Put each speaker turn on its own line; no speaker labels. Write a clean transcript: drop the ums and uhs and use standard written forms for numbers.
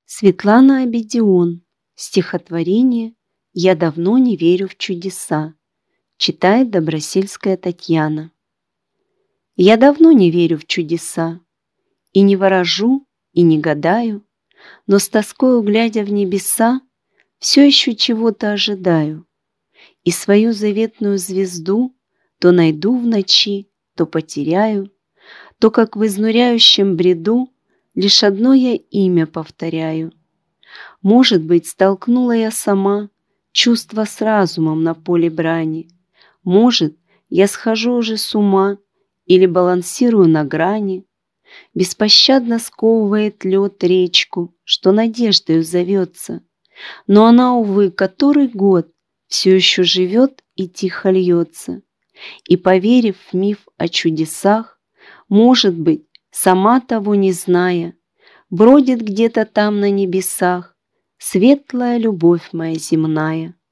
Светлана Обидион. Стихотворение «Я давно не верю в чудеса». Читает Добросельская Татьяна. Я давно не верю в чудеса, и не ворожу, и не гадаю, но с тоскою, глядя в небеса, все еще чего-то ожидаю. И свою заветную звезду то найду в ночи, то потеряю, то, как в изнуряющем бреду, лишь одно я имя повторяю. Может быть, столкнула я сама чувства с разумом на поле брани. Может, я схожу уже с ума или балансирую на грани. Беспощадно сковывает лед речку, что надеждою зовется. Но она, увы, который год все еще живет и тихо льется. И, поверив в миф о чудесах, может быть, сама того не зная, бродит где-то там на небесах светлая любовь моя земная.